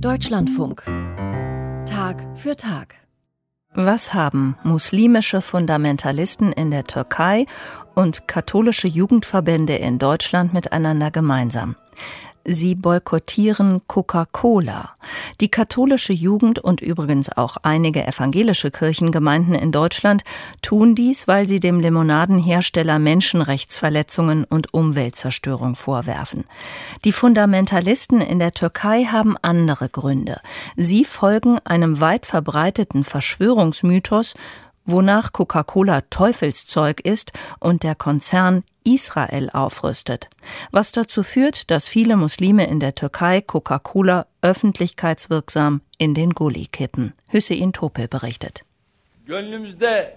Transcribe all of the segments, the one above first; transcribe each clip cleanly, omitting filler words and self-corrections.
Deutschlandfunk. Tag für Tag. Was haben muslimische Fundamentalisten in der Türkei und katholische Jugendverbände in Deutschland miteinander gemeinsam? Sie boykottieren Coca-Cola. Die katholische Jugend und übrigens auch einige evangelische Kirchengemeinden in Deutschland tun dies, weil sie dem Limonadenhersteller Menschenrechtsverletzungen und Umweltzerstörung vorwerfen. Die Fundamentalisten in der Türkei haben andere Gründe. Sie folgen einem weit verbreiteten Verschwörungsmythos, wonach Coca-Cola Teufelszeug ist und der Konzern Israel aufrüstet, was dazu führt, dass viele Muslime in der Türkei Coca-Cola öffentlichkeitswirksam in den Gully kippen. Hüseyin Topel berichtet. Der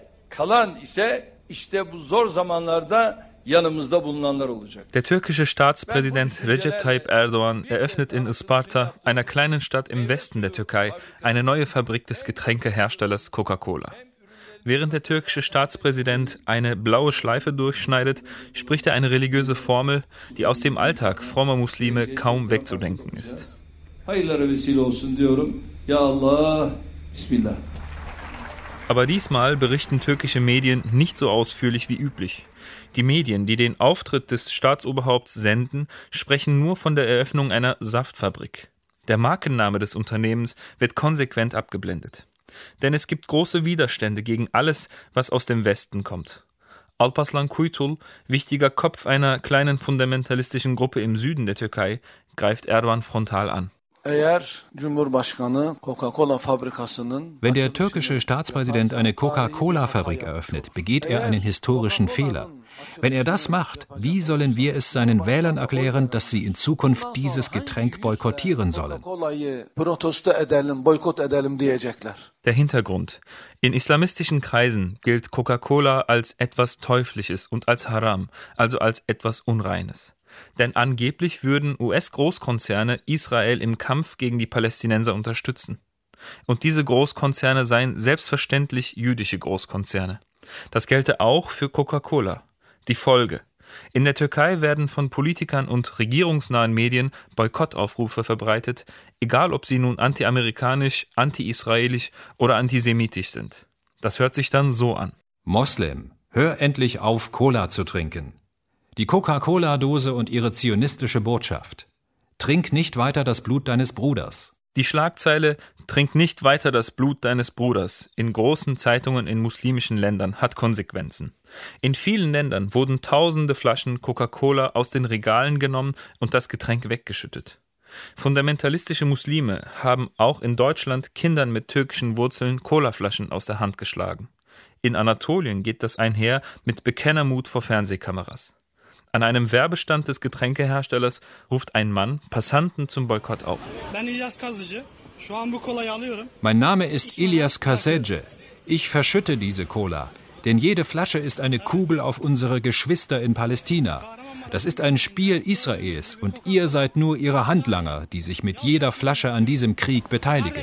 türkische Staatspräsident Recep Tayyip Erdogan eröffnet in Isparta, einer kleinen Stadt im Westen der Türkei, eine neue Fabrik des Getränkeherstellers Coca-Cola. Während der türkische Staatspräsident eine blaue Schleife durchschneidet, spricht er eine religiöse Formel, die aus dem Alltag frommer Muslime kaum wegzudenken ist. Aber diesmal berichten türkische Medien nicht so ausführlich wie üblich. Die Medien, die den Auftritt des Staatsoberhaupts senden, sprechen nur von der Eröffnung einer Saftfabrik. Der Markenname des Unternehmens wird konsequent abgeblendet. Denn es gibt große Widerstände gegen alles, was aus dem Westen kommt. Alparslan Kuytul, wichtiger Kopf einer kleinen fundamentalistischen Gruppe im Süden der Türkei, greift Erdogan frontal an. Wenn der türkische Staatspräsident eine Coca-Cola-Fabrik eröffnet, begeht er einen historischen Fehler. Wenn er das macht, wie sollen wir es seinen Wählern erklären, dass sie in Zukunft dieses Getränk boykottieren sollen? Der Hintergrund. In islamistischen Kreisen gilt Coca-Cola als etwas Teuflisches und als Haram, also als etwas Unreines. Denn angeblich würden US-Großkonzerne Israel im Kampf gegen die Palästinenser unterstützen. Und diese Großkonzerne seien selbstverständlich jüdische Großkonzerne. Das gelte auch für Coca-Cola. Die Folge: In der Türkei werden von Politikern und regierungsnahen Medien Boykottaufrufe verbreitet, egal ob sie nun anti-amerikanisch, anti-israelisch oder antisemitisch sind. Das hört sich dann so an. Moslem, hör endlich auf, Cola zu trinken. Die Coca-Cola-Dose und ihre zionistische Botschaft. Trink nicht weiter das Blut deines Bruders. Die Schlagzeile „Trink nicht weiter das Blut deines Bruders" in großen Zeitungen in muslimischen Ländern hat Konsequenzen. In vielen Ländern wurden tausende Flaschen Coca-Cola aus den Regalen genommen und das Getränk weggeschüttet. Fundamentalistische Muslime haben auch in Deutschland Kindern mit türkischen Wurzeln Colaflaschen aus der Hand geschlagen. In Anatolien geht das einher mit Bekennermut vor Fernsehkameras. An einem Werbestand des Getränkeherstellers ruft ein Mann Passanten zum Boykott auf. Mein Name ist Ilyas Kasece. Ich verschütte diese Cola, denn jede Flasche ist eine Kugel auf unsere Geschwister in Palästina. Das ist ein Spiel Israels und ihr seid nur ihre Handlanger, die sich mit jeder Flasche an diesem Krieg beteiligen.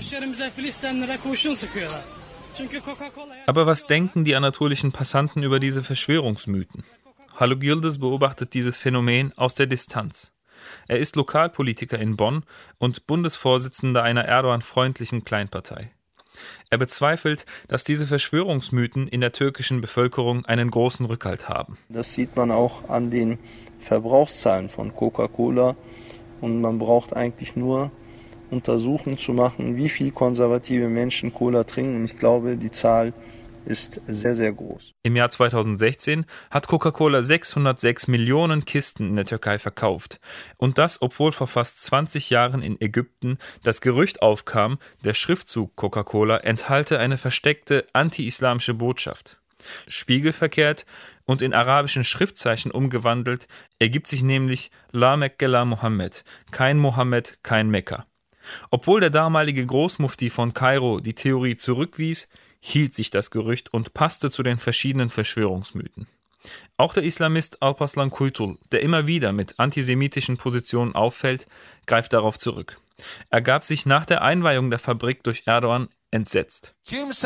Aber was denken die anatolischen Passanten über diese Verschwörungsmythen? Haluk Yildiz beobachtet dieses Phänomen aus der Distanz. Er ist Lokalpolitiker in Bonn und Bundesvorsitzender einer Erdogan-freundlichen Kleinpartei. Er bezweifelt, dass diese Verschwörungsmythen in der türkischen Bevölkerung einen großen Rückhalt haben. Das sieht man auch an den Verbrauchszahlen von Coca-Cola. Und man braucht eigentlich nur Untersuchungen zu machen, wie viel konservative Menschen Cola trinken. Und ich glaube, die Zahl ist sehr, sehr groß. Im Jahr 2016 hat Coca-Cola 606 Millionen Kisten in der Türkei verkauft. Und das, obwohl vor fast 20 Jahren in Ägypten das Gerücht aufkam, der Schriftzug Coca-Cola enthalte eine versteckte anti-islamische Botschaft. Spiegelverkehrt und in arabischen Schriftzeichen umgewandelt, ergibt sich nämlich La Mekke la Mohammed, kein Mohammed, kein Mekka. Obwohl der damalige Großmufti von Kairo die Theorie zurückwies, hielt sich das Gerücht und passte zu den verschiedenen Verschwörungsmythen. Auch der Islamist Alparslan Kuytul, der immer wieder mit antisemitischen Positionen auffällt, greift darauf zurück. Er gab sich nach der Einweihung der Fabrik durch Erdogan entsetzt.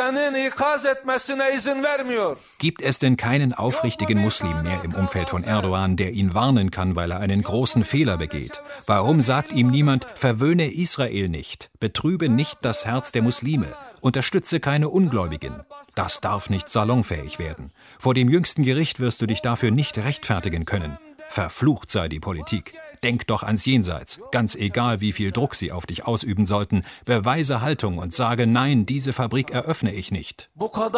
Gibt es denn keinen aufrichtigen Muslim mehr im Umfeld von Erdogan, der ihn warnen kann, weil er einen großen Fehler begeht? Warum sagt ihm niemand, verwöhne Israel nicht, betrübe nicht das Herz der Muslime, unterstütze keine Ungläubigen? Das darf nicht salonfähig werden. Vor dem jüngsten Gericht wirst du dich dafür nicht rechtfertigen können. Verflucht sei die Politik. Denk doch ans Jenseits. Ganz egal, wie viel Druck sie auf dich ausüben sollten. Beweise Haltung und sage, nein, diese Fabrik eröffne ich nicht.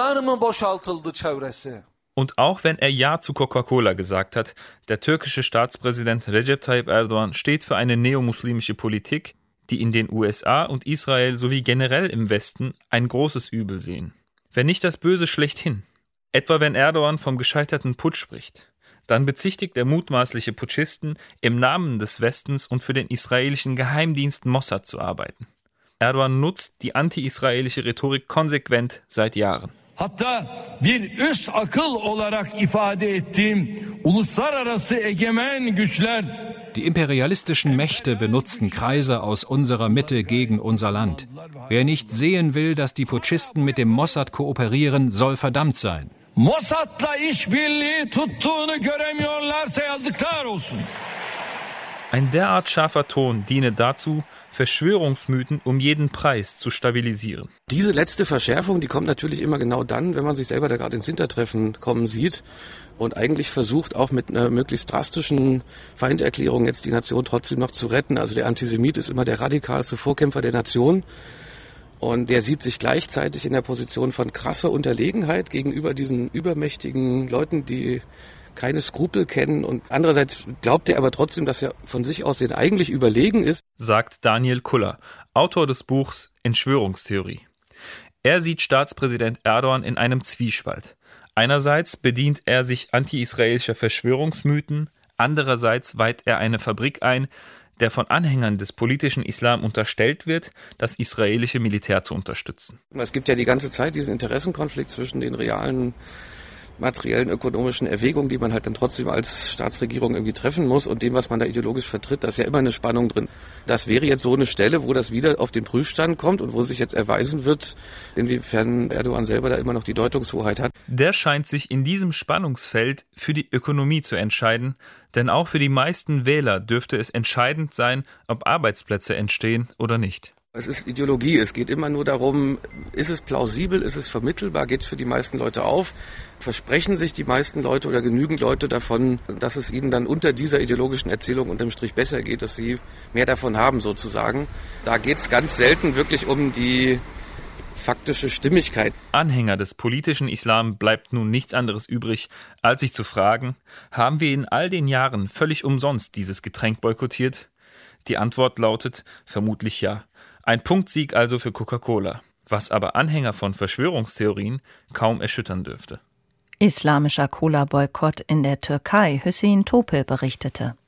Und auch wenn er Ja zu Coca-Cola gesagt hat, der türkische Staatspräsident Recep Tayyip Erdogan steht für eine neomuslimische Politik, die in den USA und Israel sowie generell im Westen ein großes Übel sehen. Wenn nicht das Böse schlechthin. Etwa wenn Erdogan vom gescheiterten Putsch spricht. Dann bezichtigt er mutmaßliche Putschisten, im Namen des Westens und für den israelischen Geheimdienst Mossad zu arbeiten. Erdogan nutzt die anti-israelische Rhetorik konsequent seit Jahren. Die imperialistischen Mächte benutzten Kreise aus unserer Mitte gegen unser Land. Wer nicht sehen will, dass die Putschisten mit dem Mossad kooperieren, soll verdammt sein. Mossad'la işbirliği tuttuğunu göremiyorlarsa yazıklar olsun. Ein derart scharfer Ton diene dazu, Verschwörungsmythen um jeden Preis zu stabilisieren. Diese letzte Verschärfung, die kommt natürlich immer genau dann, wenn man sich selber da gerade ins Hintertreffen kommen sieht und eigentlich versucht, auch mit einer möglichst drastischen Feinderklärung jetzt die Nation trotzdem noch zu retten. Also der Antisemit ist immer der radikalste Vorkämpfer der Nation. Und der sieht sich gleichzeitig in der Position von krasser Unterlegenheit gegenüber diesen übermächtigen Leuten, die keine Skrupel kennen. Und andererseits glaubt er aber trotzdem, dass er von sich aus den eigentlich überlegen ist. Sagt Daniel Kuller, Autor des Buchs Entschwörungstheorie. Er sieht Staatspräsident Erdogan in einem Zwiespalt. Einerseits bedient er sich anti-israelischer Verschwörungsmythen, andererseits weiht er eine Fabrik ein, der von Anhängern des politischen Islam unterstellt wird, das israelische Militär zu unterstützen. Es gibt ja die ganze Zeit diesen Interessenkonflikt zwischen den realen, materiellen, ökonomischen Erwägungen, die man halt dann trotzdem als Staatsregierung irgendwie treffen muss und dem, was man da ideologisch vertritt, da ist ja immer eine Spannung drin. Das wäre jetzt so eine Stelle, wo das wieder auf den Prüfstand kommt und wo sich jetzt erweisen wird, inwiefern Erdogan selber da immer noch die Deutungshoheit hat. Der scheint sich in diesem Spannungsfeld für die Ökonomie zu entscheiden, denn auch für die meisten Wähler dürfte es entscheidend sein, ob Arbeitsplätze entstehen oder nicht. Es ist Ideologie, es geht immer nur darum, ist es plausibel, ist es vermittelbar, geht es für die meisten Leute auf, versprechen sich die meisten Leute oder genügend Leute davon, dass es ihnen dann unter dieser ideologischen Erzählung unterm Strich besser geht, dass sie mehr davon haben sozusagen. Da geht es ganz selten wirklich um die faktische Stimmigkeit. Anhänger des politischen Islam bleibt nun nichts anderes übrig, als sich zu fragen, haben wir in all den Jahren völlig umsonst dieses Getränk boykottiert? Die Antwort lautet vermutlich ja. Ein Punktsieg also für Coca-Cola, was aber Anhänger von Verschwörungstheorien kaum erschüttern dürfte. Islamischer Cola-Boykott in der Türkei, Hüseyin Topel berichtete.